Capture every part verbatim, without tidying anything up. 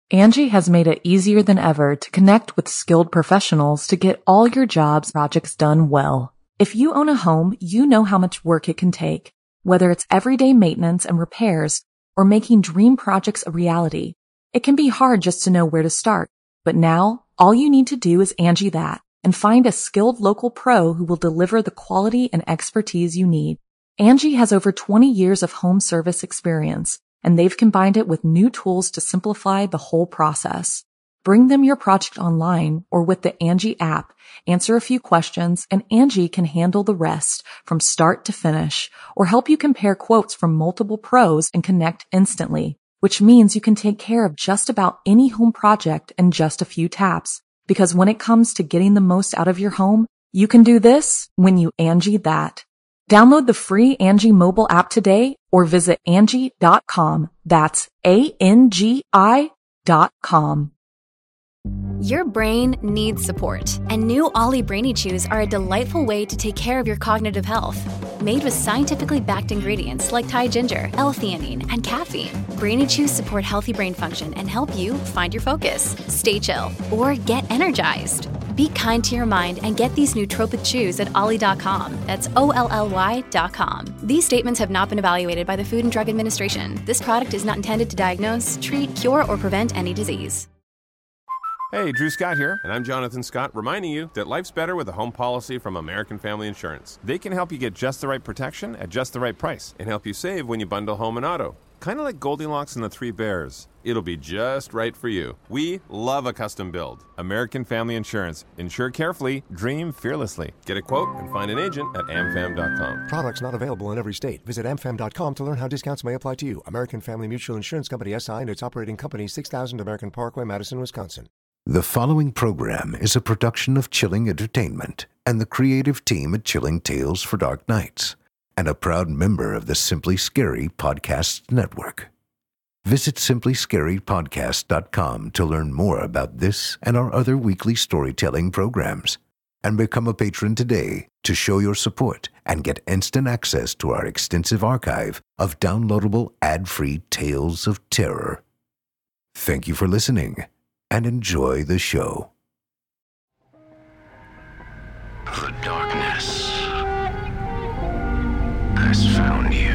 Angie has made it easier than ever to connect with skilled professionals to get all your jobs projects done well. If you own a home, you know how much work it can take, whether it's everyday maintenance and repairs or making dream projects a reality. It can be hard just to know where to start, but now all you need to do is Angie that and find a skilled local pro who will deliver the quality and expertise you need. Angie has over twenty years of home service experience, and they've combined it with new tools to simplify the whole process. Bring them your project online or with the Angie app, answer a few questions, and Angie can handle the rest from start to finish, or help you compare quotes from multiple pros and connect instantly, which means you can take care of just about any home project in just a few taps. Because when it comes to getting the most out of your home, you can do this when you Angie that. Download the free Angie mobile app today or visit Angie dot com. That's A N G I dot com. Your brain needs support, and new Ollie Brainy Chews are a delightful way to take care of your cognitive health. Made with scientifically backed ingredients like Thai ginger, L-theanine, and caffeine, Brainy Chews support healthy brain function and help you find your focus, stay chill, or get energized. Be kind to your mind and get these nootropic chews at ollie dot com. That's O L L Y dot com. These statements have not been evaluated by the Food and Drug Administration. This product is not intended to diagnose, treat, cure, or prevent any disease. Hey, Drew Scott here, and I'm Jonathan Scott, reminding you that life's better with a home policy from American Family Insurance. They can help you get just the right protection at just the right price and help you save when you bundle home and auto. Kind of like Goldilocks and the Three Bears. It'll be just right for you. We love a custom build. American Family Insurance. Insure carefully, dream fearlessly. Get a quote and find an agent at am fam dot com. Products not available in every state. Visit am fam dot com to learn how discounts may apply to you. American Family Mutual Insurance Company, S I and its operating company, six thousand American Parkway, Madison, Wisconsin. The following program is a production of Chilling Entertainment and the creative team at Chilling Tales for Dark Nights, and a proud member of the Simply Scary Podcast Network. Visit simply scary podcast dot com to learn more about this and our other weekly storytelling programs, and become a patron today to show your support and get instant access to our extensive archive of downloadable ad-free tales of terror. Thank you for listening, and enjoy the show. The darkness has found you.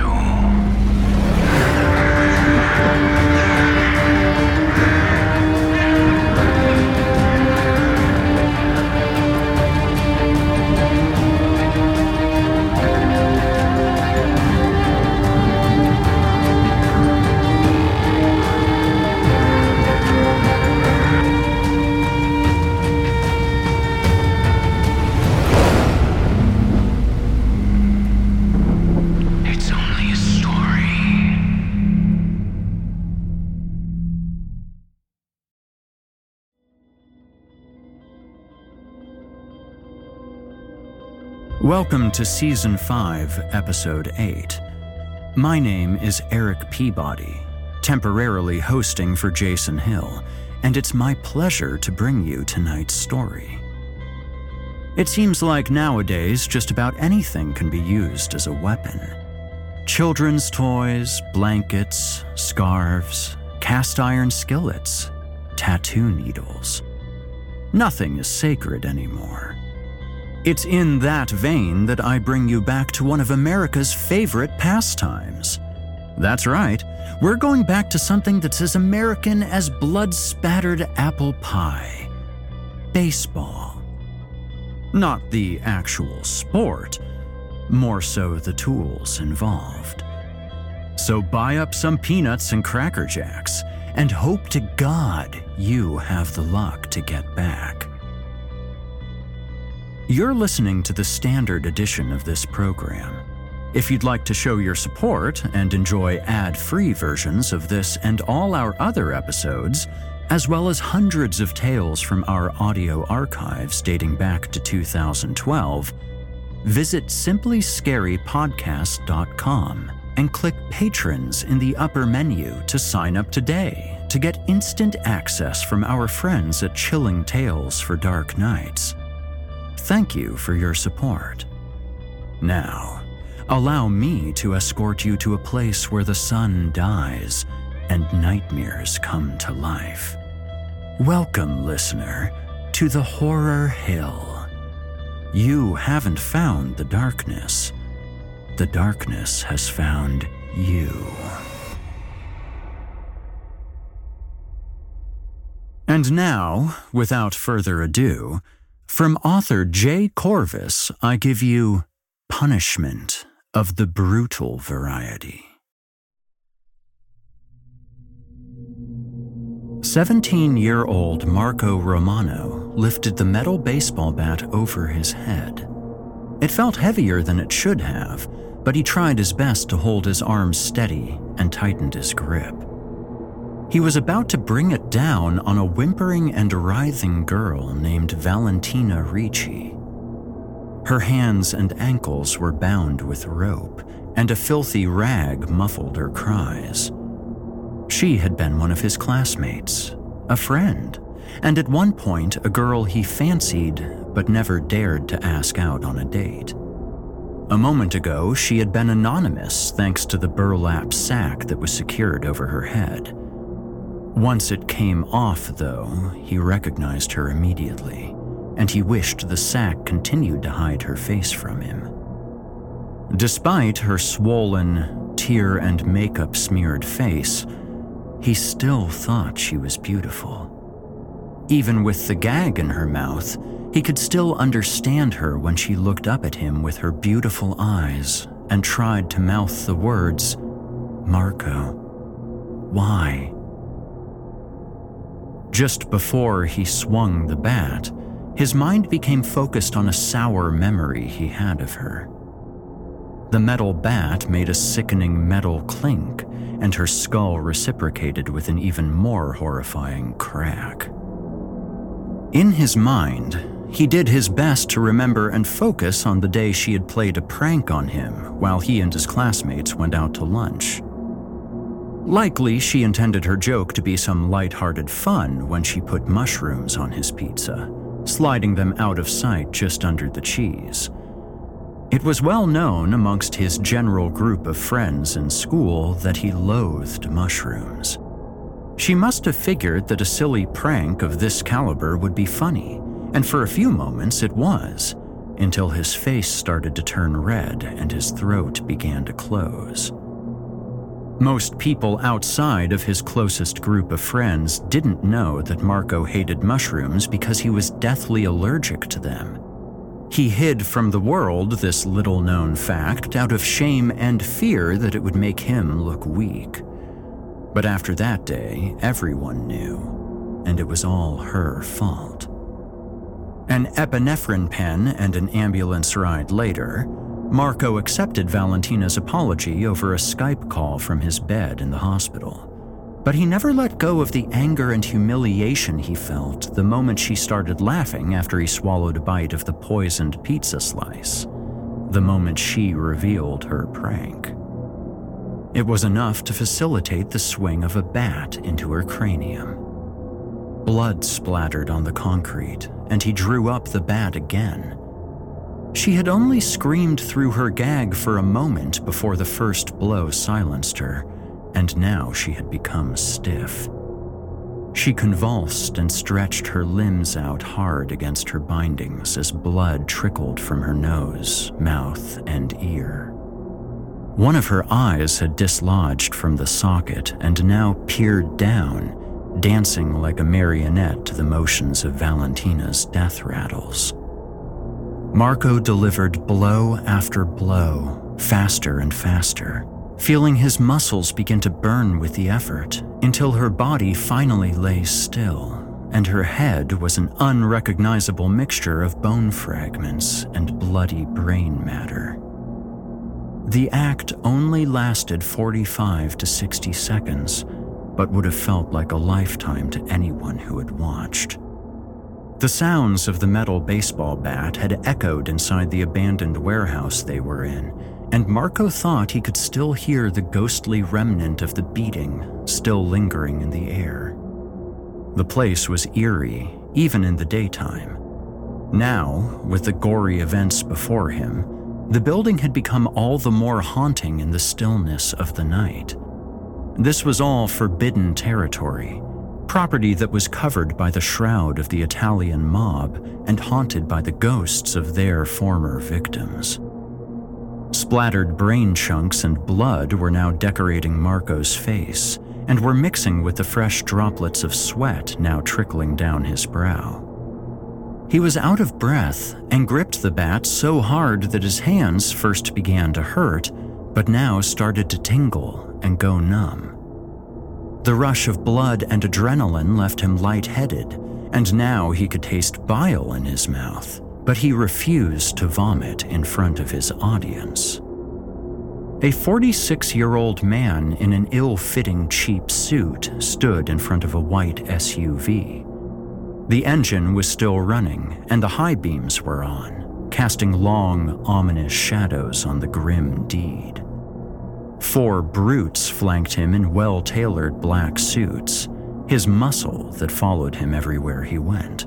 Welcome to Season five, Episode eight. My name is Eric Peabody, temporarily hosting for Jason Hill, and it's my pleasure to bring you tonight's story. It seems like nowadays just about anything can be used as a weapon. Children's toys, blankets, scarves, cast iron skillets, tattoo needles. Nothing is sacred anymore. It's in that vein that I bring you back to one of America's favorite pastimes. That's right, we're going back to something that's as American as blood-spattered apple pie. Baseball. Not the actual sport, more so the tools involved. So buy up some peanuts and Cracker Jacks, and hope to God you have the luck to get back. You're listening to the standard edition of this program. If you'd like to show your support and enjoy ad-free versions of this and all our other episodes, as well as hundreds of tales from our audio archives dating back to two thousand twelve, visit simply scary podcast dot com and click Patrons in the upper menu to sign up today to get instant access from our friends at Chilling Tales for Dark Nights. Thank you for your support. Now, allow me to escort you to a place where the sun dies and nightmares come to life. Welcome, listener, to the Horror Hill. You haven't found the darkness. The darkness has found you. And now, without further ado, from author Jay Corvus, I give you Punishment of the Brutal Variety. Seventeen-year-old Marco Romano lifted the metal baseball bat over his head. It felt heavier than it should have, but he tried his best to hold his arms steady and tightened his grip. He was about to bring it down on a whimpering and writhing girl named Valentina Ricci. Her hands and ankles were bound with rope, and a filthy rag muffled her cries. She had been one of his classmates, a friend, and at one point a girl he fancied but never dared to ask out on a date. A moment ago, she had been anonymous thanks to the burlap sack that was secured over her head. Once it came off, though, he recognized her immediately, and he wished the sack continued to hide her face from him. Despite her swollen, tear and makeup-smeared face, he still thought she was beautiful. Even with the gag in her mouth, he could still understand her when she looked up at him with her beautiful eyes and tried to mouth the words, "Marco, why?" Just before he swung the bat, his mind became focused on a sour memory he had of her. The metal bat made a sickening metal clink, and her skull reciprocated with an even more horrifying crack. In his mind, he did his best to remember and focus on the day she had played a prank on him while he and his classmates went out to lunch. Likely, she intended her joke to be some light-hearted fun when she put mushrooms on his pizza, sliding them out of sight just under the cheese. It was well known amongst his general group of friends in school that he loathed mushrooms. She must have figured that a silly prank of this caliber would be funny, and for a few moments it was, until his face started to turn red and his throat began to close. Most people outside of his closest group of friends didn't know that Marco hated mushrooms because he was deathly allergic to them. He hid from the world this little-known fact out of shame and fear that it would make him look weak. But after that day, everyone knew, and it was all her fault. An epinephrine pen and an ambulance ride later, Marco accepted Valentina's apology over a Skype call from his bed in the hospital. But he never let go of the anger and humiliation he felt the moment she started laughing after he swallowed a bite of the poisoned pizza slice, the moment she revealed her prank. It was enough to facilitate the swing of a bat into her cranium. Blood splattered on the concrete, and he drew up the bat again. She had only screamed through her gag for a moment before the first blow silenced her, and now she had become stiff. She convulsed and stretched her limbs out hard against her bindings as blood trickled from her nose, mouth, and ear. One of her eyes had dislodged from the socket and now peered down, dancing like a marionette to the motions of Valentina's death rattles. Marco delivered blow after blow, faster and faster, feeling his muscles begin to burn with the effort, until her body finally lay still, and her head was an unrecognizable mixture of bone fragments and bloody brain matter. The act only lasted forty-five to sixty seconds, but would have felt like a lifetime to anyone who had watched. The sounds of the metal baseball bat had echoed inside the abandoned warehouse they were in, and Marco thought he could still hear the ghostly remnant of the beating still lingering in the air. The place was eerie, even in the daytime. Now, with the gory events before him, the building had become all the more haunting in the stillness of the night. This was all forbidden territory, property that was covered by the shroud of the Italian mob and haunted by the ghosts of their former victims. Splattered brain chunks and blood were now decorating Marco's face and were mixing with the fresh droplets of sweat now trickling down his brow. He was out of breath and gripped the bat so hard that his hands first began to hurt, but now started to tingle and go numb. The rush of blood and adrenaline left him lightheaded, and now he could taste bile in his mouth, but he refused to vomit in front of his audience. A forty-six-year-old man in an ill-fitting cheap suit stood in front of a white S U V. The engine was still running, and the high beams were on, casting long, ominous shadows on the grim deed. Four brutes flanked him in well-tailored black suits, his muscle that followed him everywhere he went.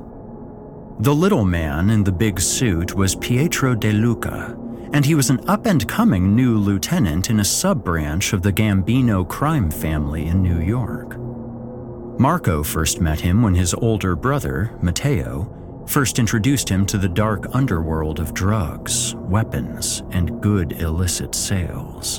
The little man in the big suit was Pietro De Luca, and he was an up-and-coming new lieutenant in a sub-branch of the Gambino crime family in New York. Marco first met him when his older brother, Matteo, first introduced him to the dark underworld of drugs, weapons, and good illicit sales.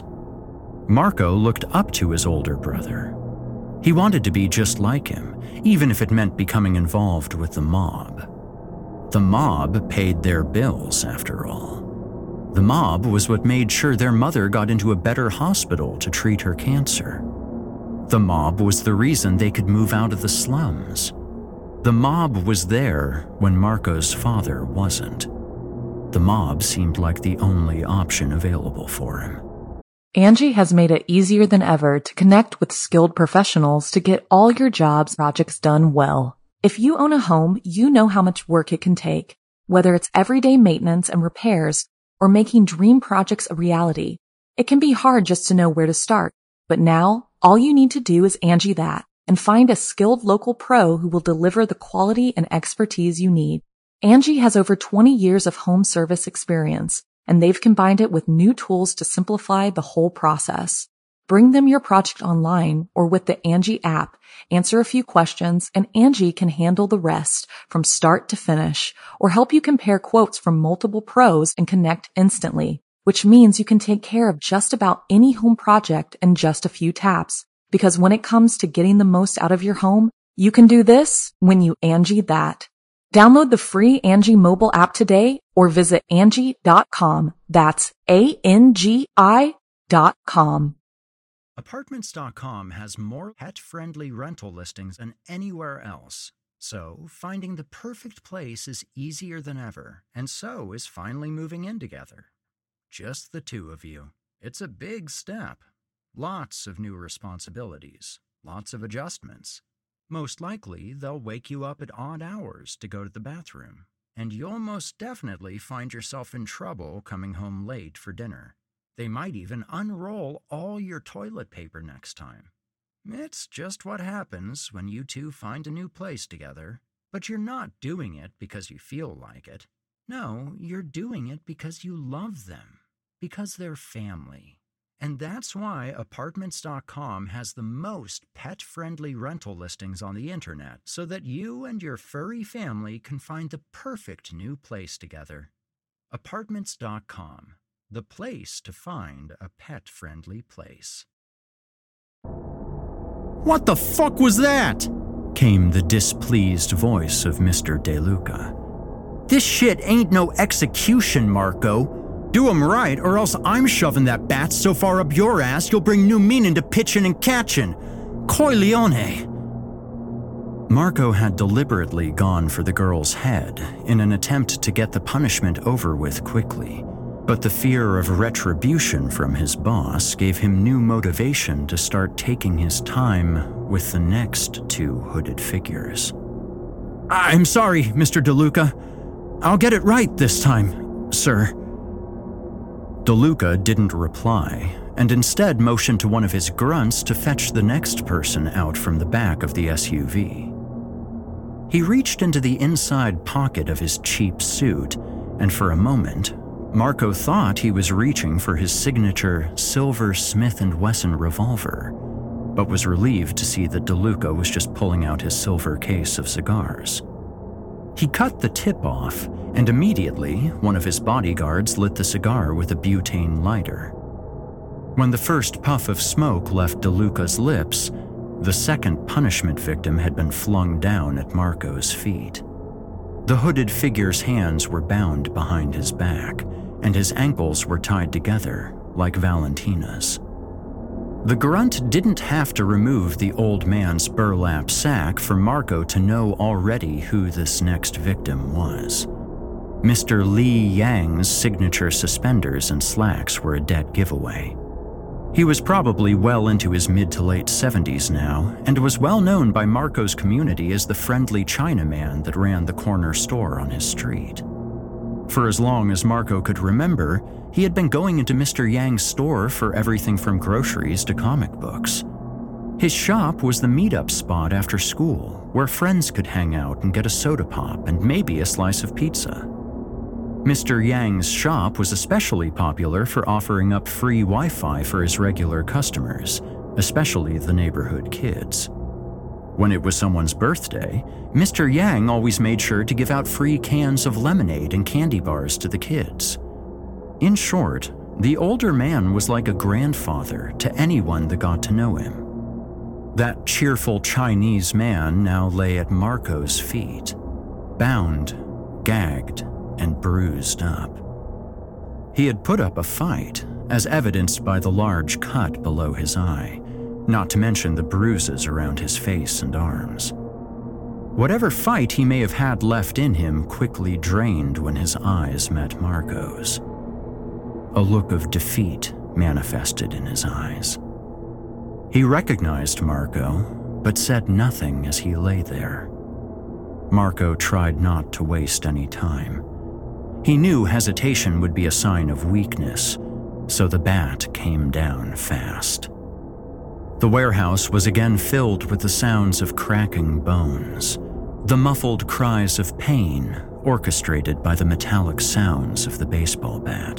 Marco looked up to his older brother. He wanted to be just like him, even if it meant becoming involved with the mob. The mob paid their bills, after all. The mob was what made sure their mother got into a better hospital to treat her cancer. The mob was the reason they could move out of the slums. The mob was there when Marco's father wasn't. The mob seemed like the only option available for him. Angie has made it easier than ever to connect with skilled professionals to get all your jobs projects done well. If you own a home, you know how much work it can take, whether it's everyday maintenance and repairs or making dream projects a reality. It can be hard just to know where to start, but now all you need to do is Angie that and find a skilled local pro who will deliver the quality and expertise you need. Angie has over twenty years of home service experience, and they've combined it with new tools to simplify the whole process. Bring them your project online or with the Angie app, answer a few questions, and Angie can handle the rest from start to finish, or help you compare quotes from multiple pros and connect instantly, which means you can take care of just about any home project in just a few taps. Because when it comes to getting the most out of your home, you can do this when you Angie that. Download the free Angie mobile app today or visit Angie dot com. That's A N G I dot com. Apartments dot com has more pet-friendly rental listings than anywhere else. So, finding the perfect place is easier than ever, and so is finally moving in together. Just the two of you. It's a big step. Lots of new responsibilities, lots of adjustments. Most likely, they'll wake you up at odd hours to go to the bathroom, and you'll most definitely find yourself in trouble coming home late for dinner. They might even unroll all your toilet paper next time. It's just what happens when you two find a new place together. But you're not doing it because you feel like it. No, you're doing it because you love them, because they're family. And that's why Apartments dot com has the most pet-friendly rental listings on the internet, so that you and your furry family can find the perfect new place together. Apartments dot com, the place to find a pet-friendly place. What the fuck was that? Came the displeased voice of Mister De Luca. This shit ain't no execution, Marco. Do 'em right, or else I'm shoving that bat so far up your ass you'll bring new meaning to pitching and catching. Coglione. Marco had deliberately gone for the girl's head in an attempt to get the punishment over with quickly, but the fear of retribution from his boss gave him new motivation to start taking his time with the next two hooded figures. I'm sorry, Mister De Luca. I'll get it right this time, sir. De Luca didn't reply, and instead motioned to one of his grunts to fetch the next person out from the back of the S U V. He reached into the inside pocket of his cheap suit, and for a moment, Marco thought he was reaching for his signature silver Smith and Wesson revolver. but was relieved to see that DeLuca was just pulling out his silver case of cigars. He cut the tip off, and immediately one of his bodyguards lit the cigar with a butane lighter. When the first puff of smoke left DeLuca's lips, the second punishment victim had been flung down at Marco's feet. The hooded figure's hands were bound behind his back, and his ankles were tied together like Valentina's. The grunt didn't have to remove the old man's burlap sack for Marco to know already who this next victim was. Mister Li Yang's signature suspenders and slacks were a dead giveaway. He was probably well into his mid to late seventies now, and was well known by Marco's community as the friendly Chinaman that ran the corner store on his street. For as long as Marco could remember, he had been going into Mister Yang's store for everything from groceries to comic books. His shop was the meetup spot after school, where friends could hang out and get a soda pop and maybe a slice of pizza. Mister Yang's shop was especially popular for offering up free Wi-Fi for his regular customers, especially the neighborhood kids. When it was someone's birthday, Mister Yang always made sure to give out free cans of lemonade and candy bars to the kids. In short, the older man was like a grandfather to anyone that got to know him. That cheerful Chinese man now lay at Marco's feet, bound, gagged, and bruised up. He had put up a fight, as evidenced by the large cut below his eye, not to mention the bruises around his face and arms. Whatever fight he may have had left in him quickly drained when his eyes met Marco's. A look of defeat manifested in his eyes. He recognized Marco, but said nothing as he lay there. Marco tried not to waste any time. He knew hesitation would be a sign of weakness, so the bat came down fast. The warehouse was again filled with the sounds of cracking bones, the muffled cries of pain orchestrated by the metallic sounds of the baseball bat.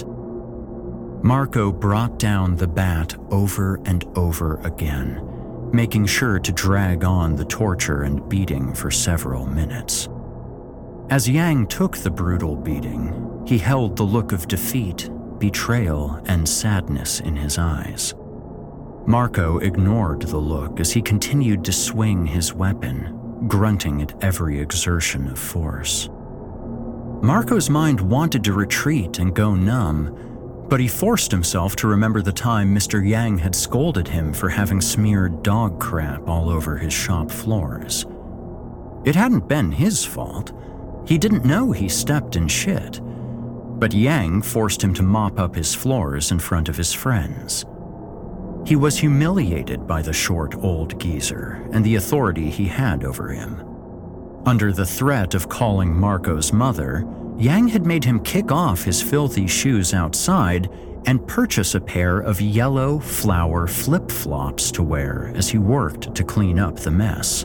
Marco brought down the bat over and over again, making sure to drag on the torture and beating for several minutes. As Yang took the brutal beating, he held the look of defeat, betrayal, and sadness in his eyes. Marco ignored the look as he continued to swing his weapon, grunting at every exertion of force. Marco's mind wanted to retreat and go numb, but he forced himself to remember the time Mister Yang had scolded him for having smeared dog crap all over his shop floors. It hadn't been his fault. He didn't know he stepped in shit. But Yang forced him to mop up his floors in front of his friends. He was humiliated by the short old geezer and the authority he had over him. Under the threat of calling Marco's mother, Yang had made him kick off his filthy shoes outside and purchase a pair of yellow flower flip-flops to wear as he worked to clean up the mess.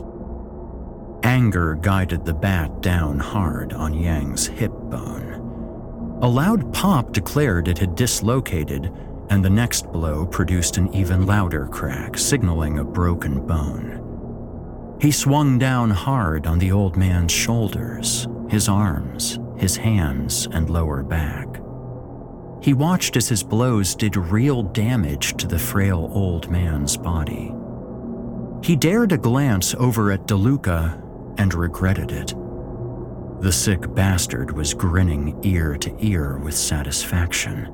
Anger guided the bat down hard on Yang's hip bone. A loud pop declared it had dislocated, and the next blow produced an even louder crack, signaling a broken bone. He swung down hard on the old man's shoulders, his arms, his hands, and lower back. He watched as his blows did real damage to the frail old man's body. He dared a glance over at DeLuca and regretted it. The sick bastard was grinning ear to ear with satisfaction.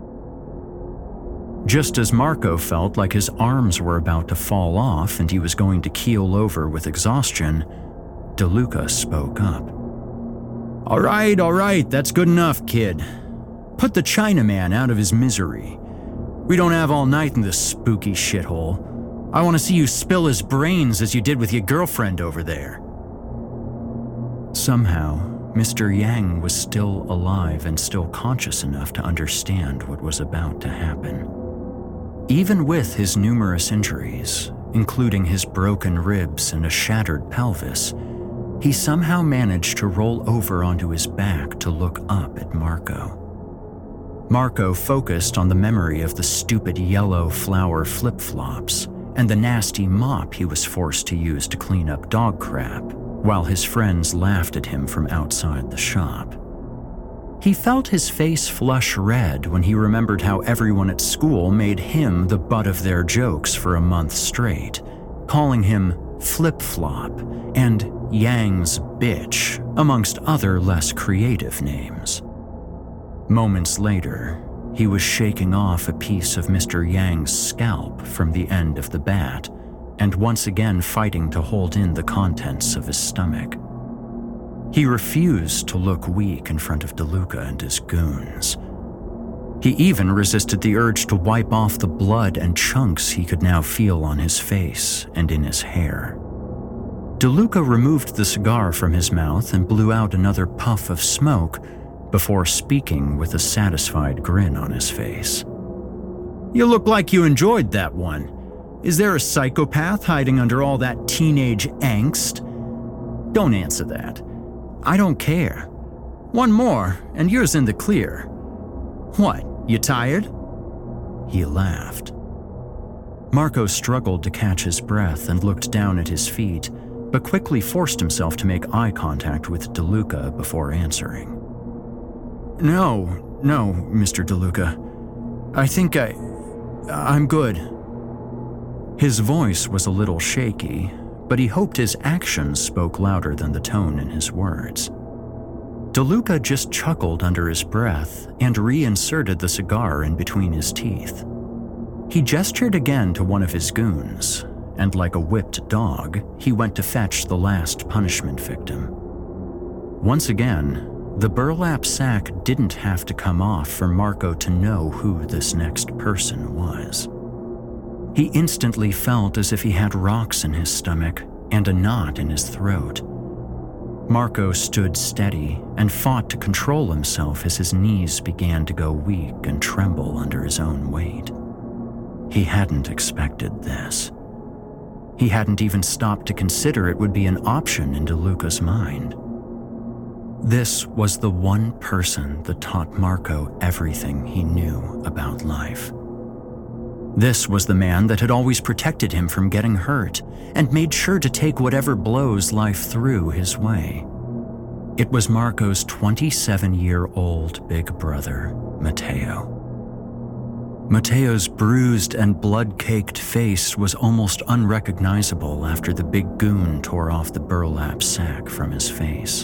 Just as Marco felt like his arms were about to fall off and he was going to keel over with exhaustion, DeLuca spoke up. "All right, all right, that's good enough, kid. Put the Chinaman out of his misery. We don't have all night in this spooky shithole. I want to see you spill his brains as you did with your girlfriend over there." Somehow, Mister Yang was still alive and still conscious enough to understand what was about to happen. Even with his numerous injuries, including his broken ribs and a shattered pelvis, he somehow managed to roll over onto his back to look up at Marco. Marco focused on the memory of the stupid yellow flower flip-flops and the nasty mop he was forced to use to clean up dog crap, while his friends laughed at him from outside the shop. He felt his face flush red when he remembered how everyone at school made him the butt of their jokes for a month straight, calling him Flip-Flop and Yang's Bitch, amongst other less creative names. Moments later, he was shaking off a piece of Mister Yang's scalp from the end of the bat, and once again fighting to hold in the contents of his stomach. He refused to look weak in front of DeLuca and his goons. He even resisted the urge to wipe off the blood and chunks he could now feel on his face and in his hair. DeLuca removed the cigar from his mouth and blew out another puff of smoke before speaking with a satisfied grin on his face. You look like you enjoyed that one. Is there a psychopath hiding under all that teenage angst? Don't answer that. I don't care. One more, and you're in the clear. What, you tired? He laughed. Marco struggled to catch his breath and looked down at his feet, but quickly forced himself to make eye contact with DeLuca before answering. No, no, Mister DeLuca. I think I... I'm good. His voice was a little shaky, but he hoped his actions spoke louder than the tone in his words. DeLuca just chuckled under his breath and reinserted the cigar in between his teeth. He gestured again to one of his goons, and like a whipped dog, he went to fetch the last punishment victim. Once again, the burlap sack didn't have to come off for Marco to know who this next person was. He instantly felt as if he had rocks in his stomach and a knot in his throat. Marco stood steady and fought to control himself as his knees began to go weak and tremble under his own weight. He hadn't expected this. He hadn't even stopped to consider it would be an option in DeLuca's mind. This was the one person that taught Marco everything he knew about life. This was the man that had always protected him from getting hurt and made sure to take whatever blows life threw his way. It was Marco's twenty-seven-year-old big brother, Mateo. Mateo's bruised and blood-caked face was almost unrecognizable after the big goon tore off the burlap sack from his face.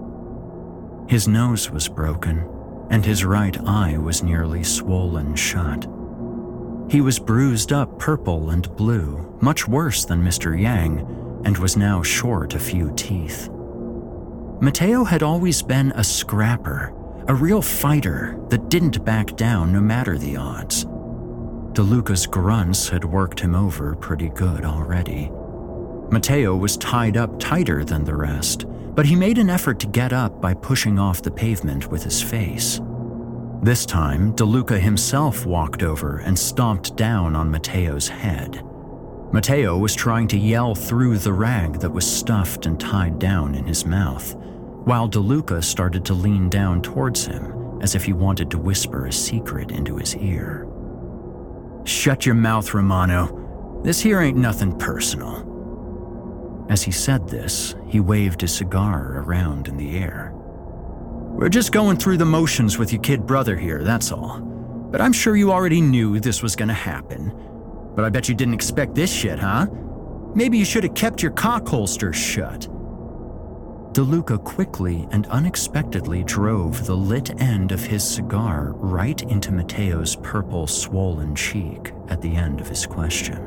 His nose was broken, and his right eye was nearly swollen shut. He was bruised up purple and blue, much worse than Mister Yang, and was now short a few teeth. Mateo had always been a scrapper, a real fighter that didn't back down no matter the odds. DeLuca's grunts had worked him over pretty good already. Mateo was tied up tighter than the rest, but he made an effort to get up by pushing off the pavement with his face. This time, DeLuca himself walked over and stomped down on Mateo's head. Mateo was trying to yell through the rag that was stuffed and tied down in his mouth, while DeLuca started to lean down towards him as if he wanted to whisper a secret into his ear. Shut your mouth, Romano. This here ain't nothing personal. As he said this, he waved his cigar around in the air. We're just going through the motions with your kid brother here, that's all. But I'm sure you already knew this was gonna happen. But I bet you didn't expect this shit, huh? Maybe you should have kept your cock holsters shut. DeLuca quickly and unexpectedly drove the lit end of his cigar right into Mateo's purple, swollen cheek at the end of his question.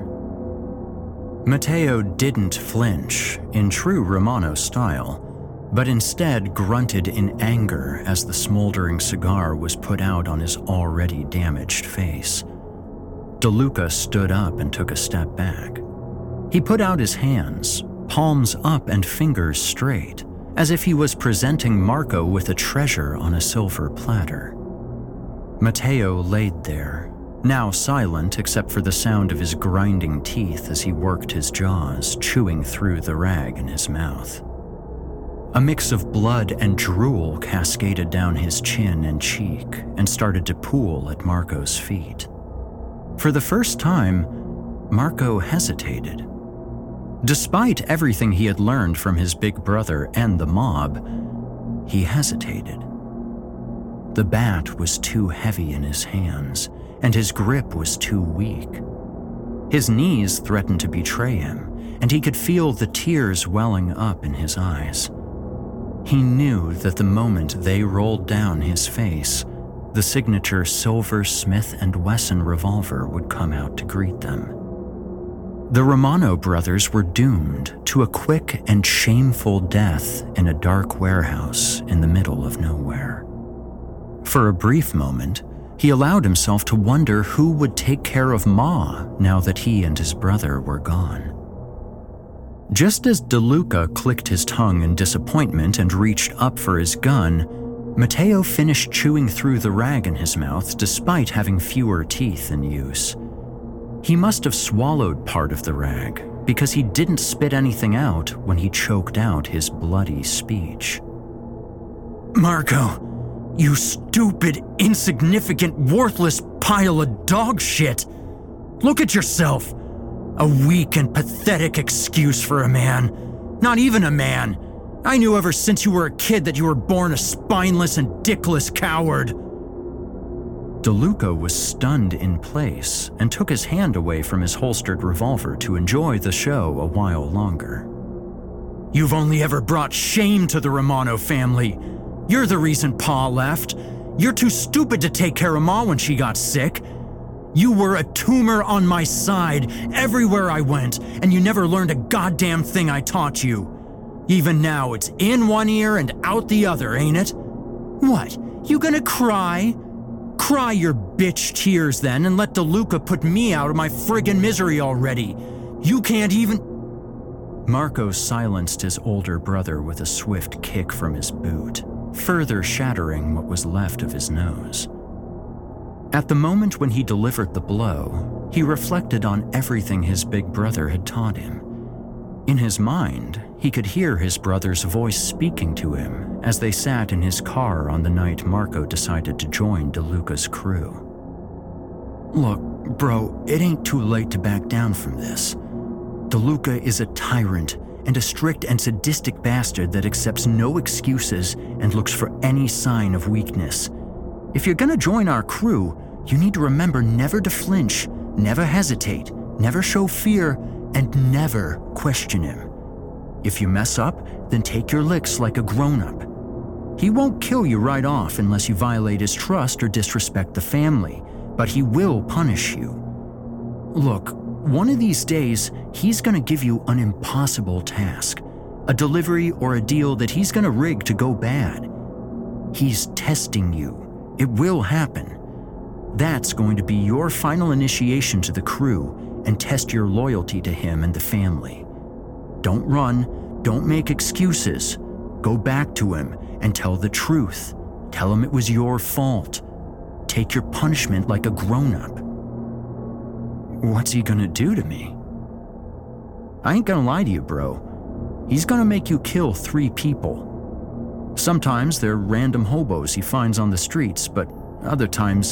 Mateo didn't flinch in true Romano style, but instead grunted in anger as the smoldering cigar was put out on his already damaged face. DeLuca stood up and took a step back. He put out his hands, palms up and fingers straight, as if he was presenting Marco with a treasure on a silver platter. Mateo laid there, now silent except for the sound of his grinding teeth as he worked his jaws, chewing through the rag in his mouth. A mix of blood and drool cascaded down his chin and cheek and started to pool at Marco's feet. For the first time, Marco hesitated. Despite everything he had learned from his big brother and the mob, he hesitated. The bat was too heavy in his hands, and his grip was too weak. His knees threatened to betray him, and he could feel the tears welling up in his eyes. He knew that the moment they rolled down his face, the signature silver Smith and Wesson revolver would come out to greet them. The Romano brothers were doomed to a quick and shameful death in a dark warehouse in the middle of nowhere. For a brief moment, he allowed himself to wonder who would take care of Ma now that he and his brother were gone. Just as DeLuca clicked his tongue in disappointment and reached up for his gun, Matteo finished chewing through the rag in his mouth despite having fewer teeth in use. He must have swallowed part of the rag because he didn't spit anything out when he choked out his bloody speech. Marco, you stupid, insignificant, worthless pile of dog shit. Look at yourself. A weak and pathetic excuse for a man. Not even a man. I knew ever since you were a kid that you were born a spineless and dickless coward. DeLuca was stunned in place and took his hand away from his holstered revolver to enjoy the show a while longer. You've only ever brought shame to the Romano family. You're the reason Pa left. You're too stupid to take care of Ma when she got sick. You were a tumor on my side everywhere I went, and you never learned a goddamn thing I taught you. Even now, it's in one ear and out the other, ain't it? What, you gonna cry? Cry your bitch tears then and let DeLuca put me out of my friggin' misery already. You can't even... Marco silenced his older brother with a swift kick from his boot, further shattering what was left of his nose. At the moment when he delivered the blow, he reflected on everything his big brother had taught him. In his mind, he could hear his brother's voice speaking to him as they sat in his car on the night Marco decided to join DeLuca's crew. Look, bro, it ain't too late to back down from this. DeLuca is a tyrant and a strict and sadistic bastard that accepts no excuses and looks for any sign of weakness. If you're gonna join our crew, you need to remember never to flinch, never hesitate, never show fear, and never question him. If you mess up, then take your licks like a grown-up. He won't kill you right off unless you violate his trust or disrespect the family, but he will punish you. Look, one of these days, he's gonna give you an impossible task, a delivery or a deal that he's gonna rig to go bad. He's testing you. It will happen. That's going to be your final initiation to the crew and test your loyalty to him and the family. Don't run, don't make excuses. Go back to him and tell the truth. Tell him it was your fault. Take your punishment like a grown-up. What's he gonna do to me? I ain't gonna lie to you, bro. He's gonna make you kill three people. Sometimes they're random hobos he finds on the streets, but other times,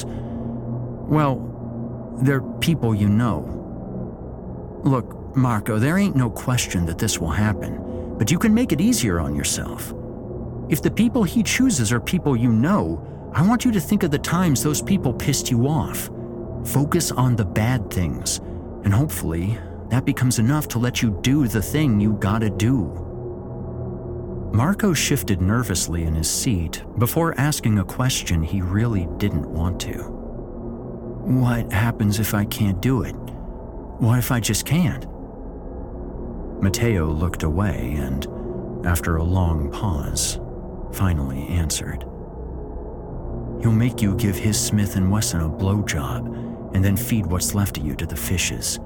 well, they're people you know. Look, Marco, there ain't no question that this will happen, but you can make it easier on yourself. If the people he chooses are people you know, I want you to think of the times those people pissed you off. Focus on the bad things, and hopefully that becomes enough to let you do the thing you gotta do. Marco shifted nervously in his seat before asking a question he really didn't want to. What happens if I can't do it? What if I just can't? Matteo looked away and, after a long pause, finally answered. He'll make you give his Smith and Wesson a blowjob and then feed what's left of you to the fishes.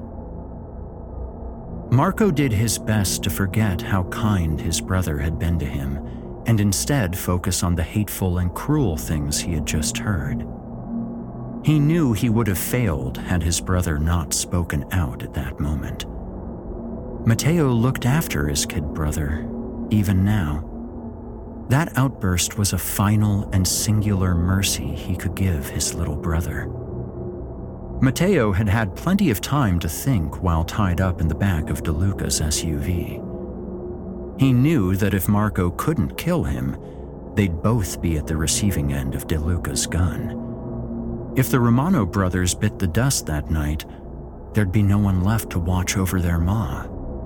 Marco did his best to forget how kind his brother had been to him and instead focus on the hateful and cruel things he had just heard. He knew he would have failed had his brother not spoken out at that moment. Matteo looked after his kid brother, even now. That outburst was a final and singular mercy he could give his little brother. Mateo had had plenty of time to think while tied up in the back of DeLuca's S U V. He knew that if Marco couldn't kill him, they'd both be at the receiving end of DeLuca's gun. If the Romano brothers bit the dust that night, there'd be no one left to watch over their ma.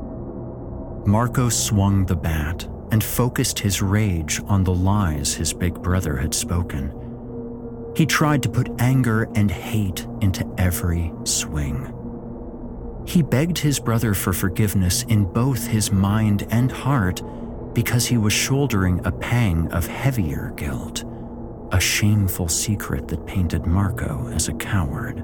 Marco swung the bat and focused his rage on the lies his big brother had spoken. He tried to put anger and hate into every swing. He begged his brother for forgiveness in both his mind and heart because he was shouldering a pang of heavier guilt, a shameful secret that painted Marco as a coward.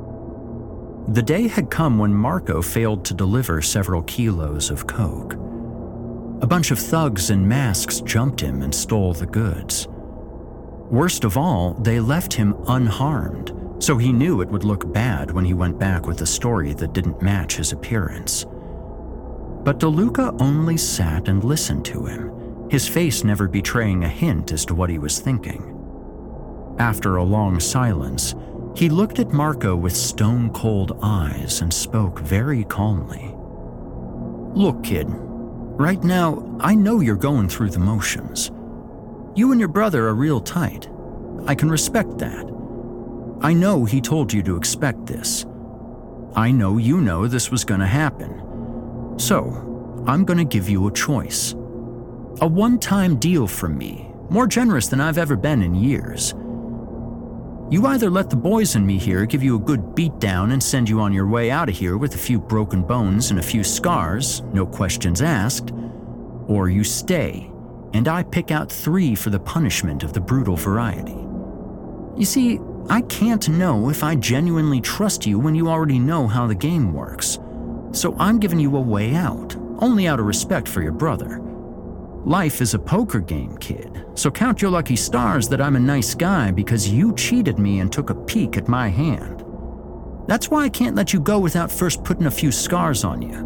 The day had come when Marco failed to deliver several kilos of coke. A bunch of thugs in masks jumped him and stole the goods. Worst of all, they left him unharmed, so he knew it would look bad when he went back with a story that didn't match his appearance. But DeLuca only sat and listened to him, his face never betraying a hint as to what he was thinking. After a long silence, he looked at Marco with stone-cold eyes and spoke very calmly. "Look, kid, right now, I know you're going through the motions. You and your brother are real tight. I can respect that. I know he told you to expect this. I know you know this was going to happen. So, I'm going to give you a choice. A one-time deal from me, more generous than I've ever been in years. You either let the boys and me here give you a good beatdown and send you on your way out of here with a few broken bones and a few scars, no questions asked, or you stay, and I pick out three for the punishment of the brutal variety. You see, I can't know if I genuinely trust you when you already know how the game works, so I'm giving you a way out, only out of respect for your brother. Life is a poker game, kid, so count your lucky stars that I'm a nice guy because you cheated me and took a peek at my hand. That's why I can't let you go without first putting a few scars on you."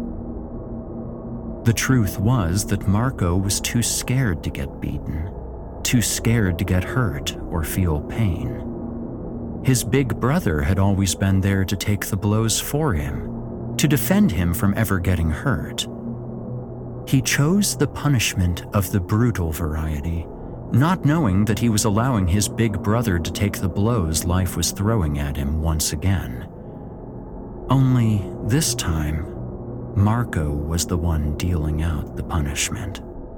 The truth was that Marco was too scared to get beaten, too scared to get hurt or feel pain. His big brother had always been there to take the blows for him, to defend him from ever getting hurt. He chose the punishment of the brutal variety, not knowing that he was allowing his big brother to take the blows life was throwing at him once again. Only this time, Marco was the one dealing out the punishment.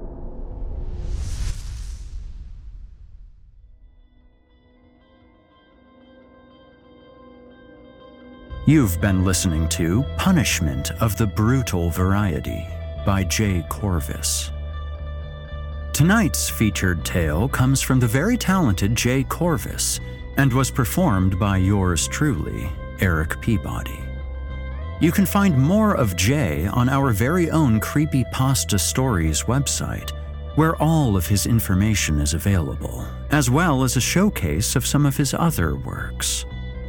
You've been listening to Punishment of the Brutal Variety by Jay Corvus. Tonight's featured tale comes from the very talented Jay Corvus and was performed by yours truly, Eric Peabody. You can find more of Jay on our very own Creepypasta Stories website, where all of his information is available, as well as a showcase of some of his other works.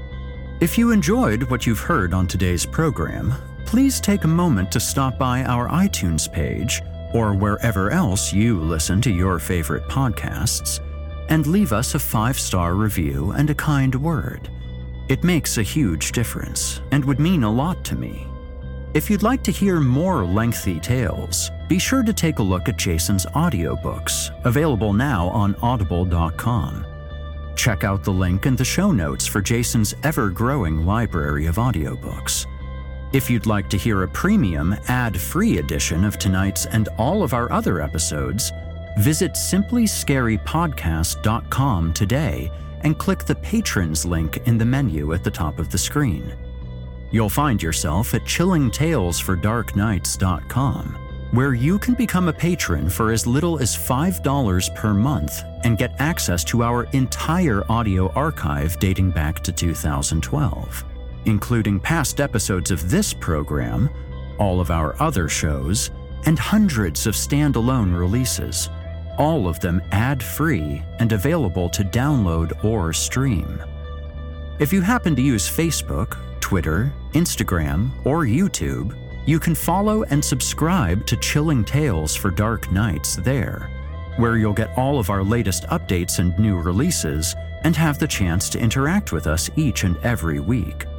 If you enjoyed what you've heard on today's program, please take a moment to stop by our iTunes page, or wherever else you listen to your favorite podcasts, and leave us a five-star review and a kind word. It makes a huge difference and would mean a lot to me. If you'd like to hear more lengthy tales, be sure to take a look at Jason's audiobooks, available now on audible dot com. Check out the link in the show notes for Jason's ever-growing library of audiobooks. If you'd like to hear a premium, ad-free edition of tonight's and all of our other episodes, visit simply scary podcast dot com today and click the Patrons link in the menu at the top of the screen. You'll find yourself at chilling tales for dark nights dot com, where you can become a patron for as little as five dollars per month and get access to our entire audio archive dating back to two thousand twelve. Including past episodes of this program, all of our other shows, and hundreds of standalone releases, all of them ad-free and available to download or stream. If you happen to use Facebook, Twitter, Instagram, or YouTube, you can follow and subscribe to Chilling Tales for Dark Nights there, where you'll get all of our latest updates and new releases and have the chance to interact with us each and every week.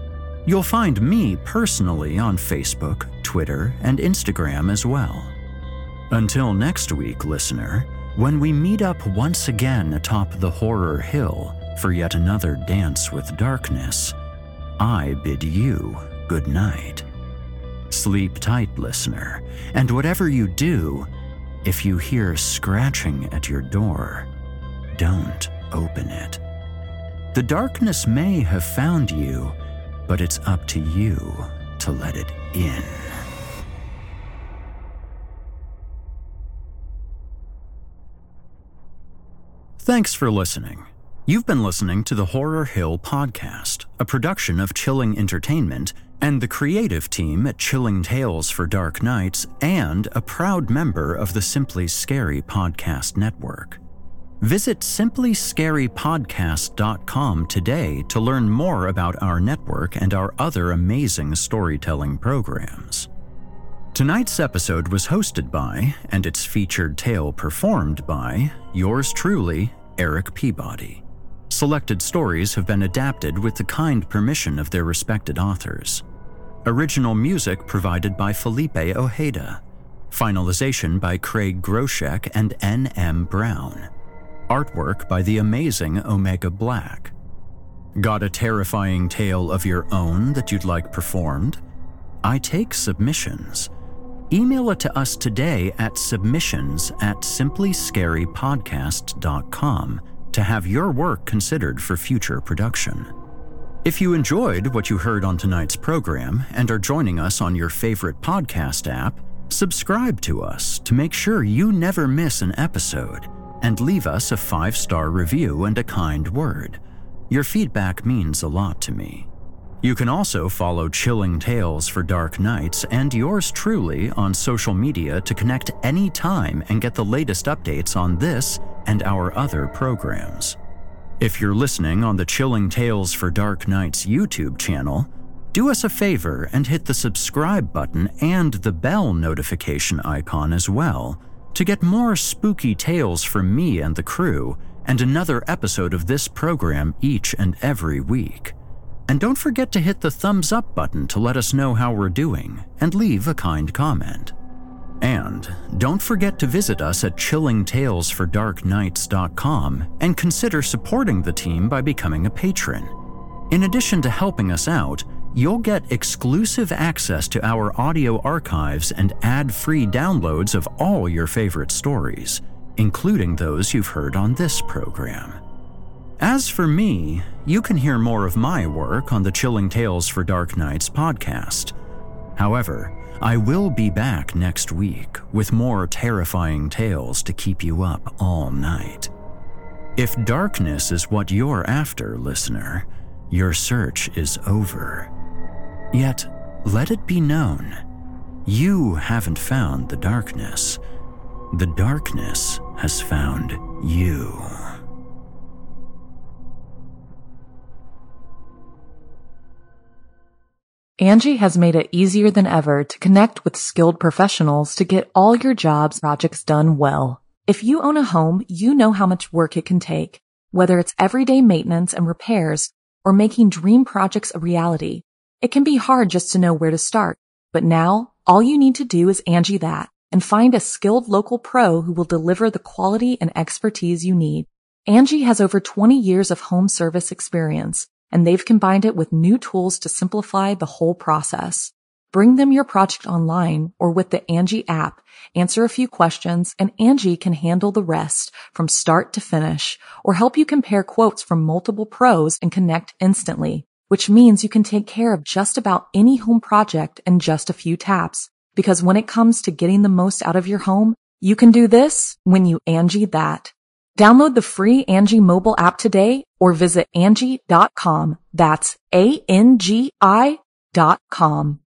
You'll find me personally on Facebook, Twitter, and Instagram as well. Until next week, listener, when we meet up once again atop the horror hill for yet another dance with darkness, I bid you good night. Sleep tight, listener, and whatever you do, if you hear scratching at your door, don't open it. The darkness may have found you, but it's up to you to let it in. Thanks for listening. You've been listening to the Horror Hill Podcast, a production of Chilling Entertainment and the creative team at Chilling Tales for Dark Nights, and a proud member of the Simply Scary Podcast Network. Visit simply scary podcast dot com today to learn more about our network and our other amazing storytelling programs. Tonight's episode was hosted by, and its featured tale performed by, yours truly, Eric Peabody. Selected stories have been adapted with the kind permission of their respected authors. Original music provided by Felipe Ojeda. Finalization by Craig Groshek and N M Brown. Artwork by the amazing Omega Black. Got a terrifying tale of your own that you'd like performed? I take submissions. Email it to us today at submissions at simply scary podcast dot com to have your work considered for future production. If you enjoyed what you heard on tonight's program and are joining us on your favorite podcast app, subscribe to us to make sure you never miss an episode, and leave us a five-star review and a kind word. Your feedback means a lot to me. You can also follow Chilling Tales for Dark Nights and yours truly on social media to connect anytime and get the latest updates on this and our other programs. If you're listening on the Chilling Tales for Dark Nights YouTube channel, do us a favor and hit the subscribe button and the bell notification icon as well to get more spooky tales from me and the crew and another episode of this program each and every week. And don't forget to hit the thumbs up button to let us know how we're doing and leave a kind comment. And don't forget to visit us at chilling tales for dark nights dot com and consider supporting the team by becoming a patron. In addition to helping us out, you'll get exclusive access to our audio archives and ad-free downloads of all your favorite stories, including those you've heard on this program. As for me, you can hear more of my work on the Chilling Tales for Dark Nights podcast. However, I will be back next week with more terrifying tales to keep you up all night. If darkness is what you're after, listener, your search is over. Yet, let it be known, you haven't found the darkness. The darkness has found you. Angie has made it easier than ever to connect with skilled professionals to get all your jobs projects done well. If you own a home, you know how much work it can take, whether it's everyday maintenance and repairs or making dream projects a reality. It can be hard just to know where to start, but now all you need to do is Angie that and find a skilled local pro who will deliver the quality and expertise you need. Angie has over twenty years of home service experience, and they've combined it with new tools to simplify the whole process. Bring them your project online or with the Angie app, answer a few questions, and Angie can handle the rest from start to finish or help you compare quotes from multiple pros and connect instantly, which means you can take care of just about any home project in just a few taps. Because when it comes to getting the most out of your home, you can do this when you Angie that. Download the free Angie mobile app today or visit Angie dot com. That's A N G I dot com.